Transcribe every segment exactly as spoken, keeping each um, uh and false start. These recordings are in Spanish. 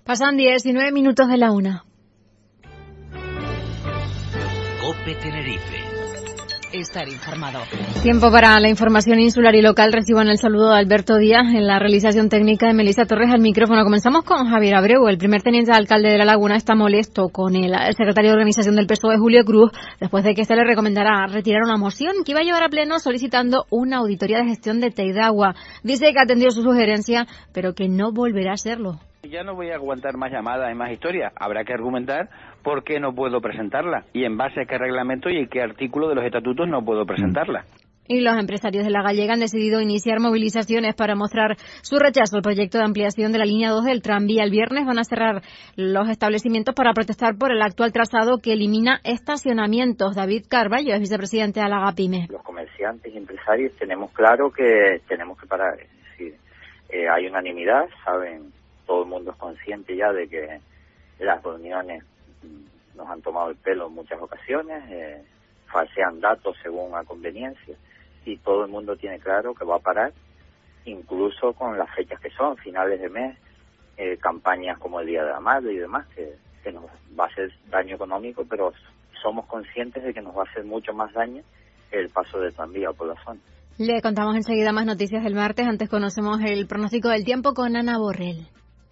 Pasan diecinueve minutos de la una. COPE Tenerife. Estar informado. Tiempo para la información insular y local. Reciban el saludo de Alberto Díaz en la realización técnica de Melissa Torres al micrófono. Comenzamos con Javier Abreu. El primer teniente de alcalde de La Laguna está molesto con el, el secretario de organización del P S O E, Julio Cruz, después de que este le recomendara retirar una moción que iba a llevar a pleno solicitando una auditoría de gestión de Teidagua. Dice que ha atendido su sugerencia, pero que no volverá a hacerlo. Ya no voy a aguantar más llamadas y más historias. Habrá que argumentar por qué no puedo presentarla y en base a qué reglamento y qué artículo de los estatutos no puedo presentarla. Y los empresarios de La Gallega han decidido iniciar movilizaciones para mostrar su rechazo al proyecto de ampliación de la línea dos del tranvía. El viernes van a cerrar los establecimientos para protestar por el actual trazado que elimina estacionamientos. David Carballo es vicepresidente de Alagapime. Los comerciantes y empresarios tenemos claro que tenemos que parar. Es decir, eh, hay unanimidad, saben, todo el mundo es consciente ya de que las reuniones nos han tomado el pelo en muchas ocasiones, eh, falsean datos según a conveniencia, y todo el mundo tiene claro que va a parar, incluso con las fechas que son, finales de mes, eh, campañas como el Día de la Madre y demás, que, que nos va a hacer daño económico, pero somos conscientes de que nos va a hacer mucho más daño el paso del tranvía por la zona. Le contamos enseguida más noticias del martes. Antes conocemos el pronóstico del tiempo con Ana Borrell.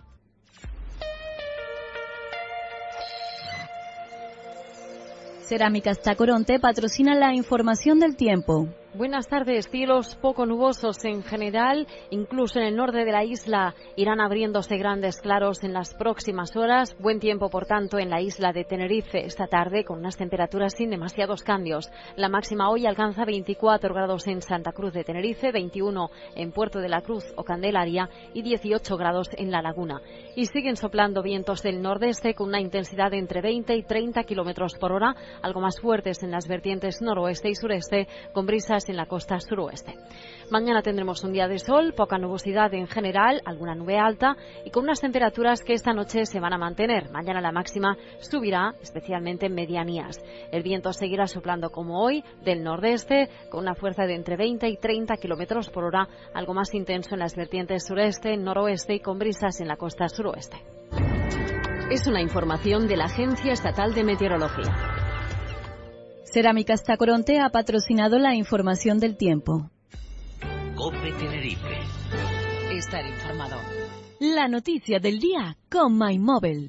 Cerámicas Tacoronte patrocina la información del tiempo. Buenas tardes. Cielos poco nubosos en general, incluso en el norte de la isla irán abriéndose grandes claros en las próximas horas. Buen tiempo, por tanto, en la isla de Tenerife esta tarde, con unas temperaturas sin demasiados cambios. La máxima hoy alcanza veinticuatro grados en Santa Cruz de Tenerife, veintiuno en Puerto de la Cruz o Candelaria y dieciocho grados en La Laguna. Y siguen soplando vientos del nordeste con una intensidad de entre veinte y treinta kilómetros por hora, algo más fuertes en las vertientes noroeste y sureste, con brisas en la costa suroeste. Mañana tendremos un día de sol, poca nubosidad en general, alguna nube alta y con unas temperaturas que esta noche se van a mantener. Mañana la máxima subirá, especialmente en medianías. El viento seguirá soplando como hoy del nordeste con una fuerza de entre veinte y treinta kilómetros por hora, algo más intenso en las vertientes sureste, noroeste y con brisas en la costa suroeste. Es una información de la Agencia Estatal de Meteorología. Cerámicas Tacoronte ha patrocinado la información del tiempo. COPE Tenerife. Estar informado. La noticia del día con MyMobile.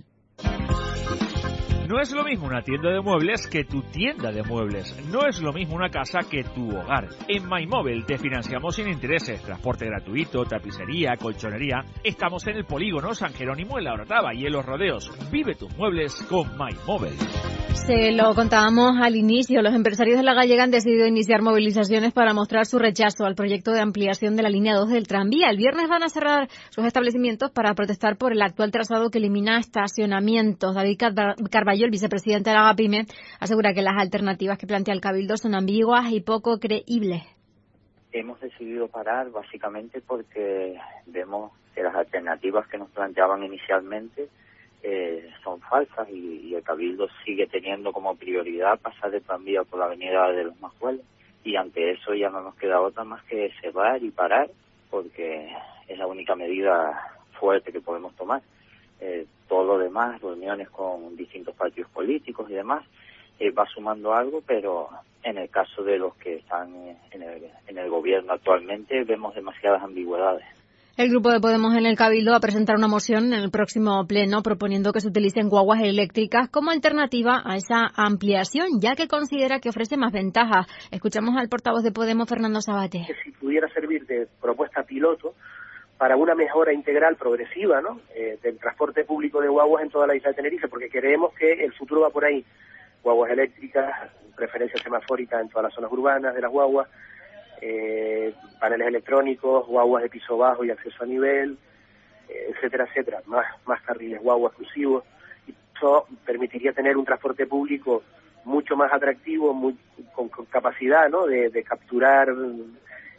No es lo mismo una tienda de muebles que tu tienda de muebles. No es lo mismo una casa que tu hogar. En MyMobile te financiamos sin intereses, transporte gratuito, tapicería, colchonería. Estamos en el polígono San Jerónimo en La Orotava y en Los Rodeos. Vive tus muebles con MyMobile. Se lo contábamos al inicio, los empresarios de La Gallega han decidido iniciar movilizaciones para mostrar su rechazo al proyecto de ampliación de la línea dos del tranvía. El viernes van a cerrar sus establecimientos para protestar por el actual trazado que elimina estacionamientos. David Carballo, el vicepresidente de Alagapime, asegura que las alternativas que plantea el Cabildo son ambiguas y poco creíbles. Hemos decidido parar básicamente porque vemos que las alternativas que nos planteaban inicialmente Eh, son falsas y, y el Cabildo sigue teniendo como prioridad pasar el tranvía por la avenida de los Majuelos, y ante eso ya no nos queda otra más que cerrar y parar, porque es la única medida fuerte que podemos tomar. Eh, todo lo demás, reuniones con distintos partidos políticos y demás, eh, va sumando algo, pero en el caso de los que están en el, en el gobierno actualmente vemos demasiadas ambigüedades. El grupo de Podemos en el Cabildo va a presentar una moción en el próximo pleno proponiendo que se utilicen guaguas eléctricas como alternativa a esa ampliación, ya que considera que ofrece más ventajas. Escuchamos al portavoz de Podemos, Fernando Sabate. Que si pudiera servir de propuesta piloto para una mejora integral progresiva, ¿no?, eh, del transporte público de guaguas en toda la isla de Tenerife, porque creemos que el futuro va por ahí. Guaguas eléctricas, preferencia semafórica en todas las zonas urbanas de las guaguas, Eh, paneles electrónicos, guaguas de piso bajo y acceso a nivel, eh, etcétera, etcétera, más, más carriles guagua exclusivos, y eso permitiría tener un transporte público mucho más atractivo, muy, con, con capacidad, ¿no?, de, de capturar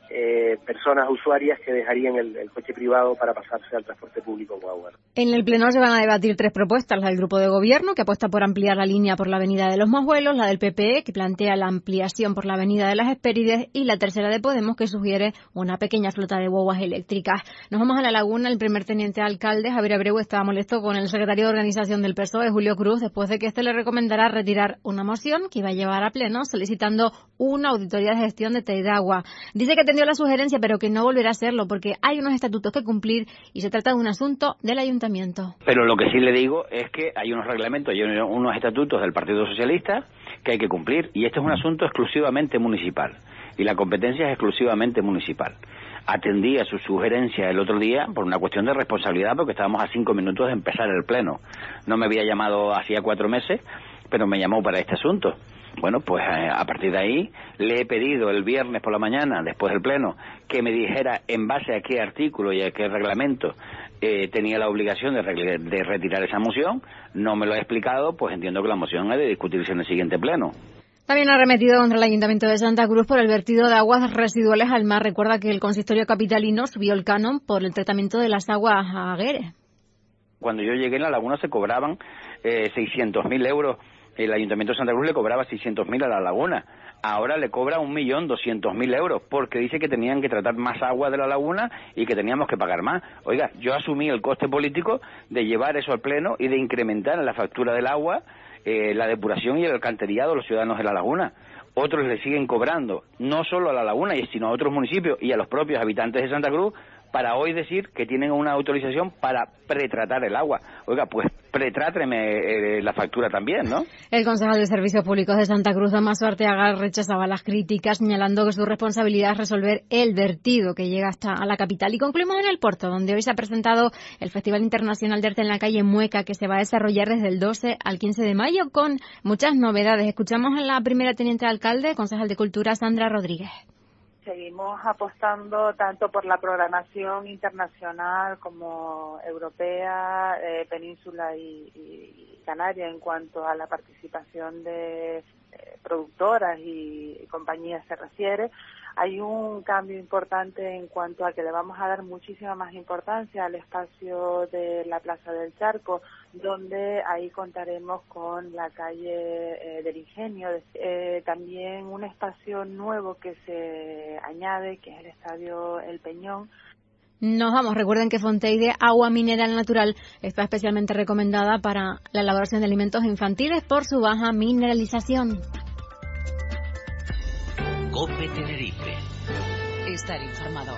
eh, personas usuarias que dejarían el, el coche privado para pasarse al transporte público guagua. En el Pleno se van a debatir tres propuestas, la del Grupo de Gobierno, que apuesta por ampliar la línea por la Avenida de los Mojuelos, la del P P E, que plantea la ampliación por la Avenida de las Hespérides, y la tercera de Podemos, que sugiere una pequeña flota de guaguas eléctricas. Nos vamos a La Laguna. El primer teniente alcalde, Javier Abreu, estaba molesto con el secretario de Organización del P S O E, Julio Cruz, después de que este le recomendara retirar una moción que iba a llevar a Pleno solicitando una auditoría de gestión de Teidagua. Dice que atendió la sugerencia, pero que no volverá a hacerlo porque hay unos estatutos que cumplir y se trata de un asunto del ayuntamiento. Pero lo que sí le digo es que hay unos reglamentos y unos estatutos del Partido Socialista que hay que cumplir, y este es un asunto exclusivamente municipal y la competencia es exclusivamente municipal. Atendí a su sugerencia el otro día por una cuestión de responsabilidad, porque estábamos a cinco minutos de empezar el pleno. No me había llamado hacía cuatro meses, pero me llamó para este asunto. Bueno, pues eh, a partir de ahí le he pedido el viernes por la mañana, después del pleno, que me dijera en base a qué artículo y a qué reglamento eh, tenía la obligación de, de retirar esa moción. No me lo ha explicado, pues entiendo que la moción ha de discutirse en el siguiente pleno. También ha arremetido contra el Ayuntamiento de Santa Cruz por el vertido de aguas residuales al mar. Recuerda que el consistorio capitalino subió el canon por el tratamiento de las aguas a Gueres. Cuando yo llegué en La Laguna se cobraban eh, seiscientos mil euros. El Ayuntamiento de Santa Cruz le cobraba seiscientos mil a La Laguna. Ahora le cobra un millón doscientos mil euros porque dice que tenían que tratar más agua de La Laguna y que teníamos que pagar más. Oiga, yo asumí el coste político de llevar eso al Pleno y de incrementar en la factura del agua eh, la depuración y el alcantarillado de los ciudadanos de La Laguna. Otros le siguen cobrando, no solo a La Laguna, sino a otros municipios y a los propios habitantes de Santa Cruz, para hoy decir que tienen una autorización para pretratar el agua. Oiga, pues pretrátreme eh, la factura también, ¿no? El concejal de Servicios Públicos de Santa Cruz, Damaso Arteaga, rechazaba las críticas, señalando que su responsabilidad es resolver el vertido que llega hasta a la capital. Y concluimos en el Puerto, donde hoy se ha presentado el Festival Internacional de Arte en la Calle Mueca, que se va a desarrollar desde el doce al quince de mayo, con muchas novedades. Escuchamos a la primera teniente de alcalde, concejal de Cultura, Sandra Rodríguez. Seguimos apostando tanto por la programación internacional como europea, eh, península y, y Canaria en cuanto a la participación de eh, productoras y, y compañías se refiere. Hay un cambio importante en cuanto a que le vamos a dar muchísima más importancia al espacio de la Plaza del Charco, donde ahí contaremos con la calle eh, del Ingenio, eh, también un espacio nuevo que se añade, que es el Estadio El Peñón. Nos vamos. Recuerden que Fonteide Agua Mineral Natural está especialmente recomendada para la elaboración de alimentos infantiles por su baja mineralización. COPE Tenerife. Estar informado.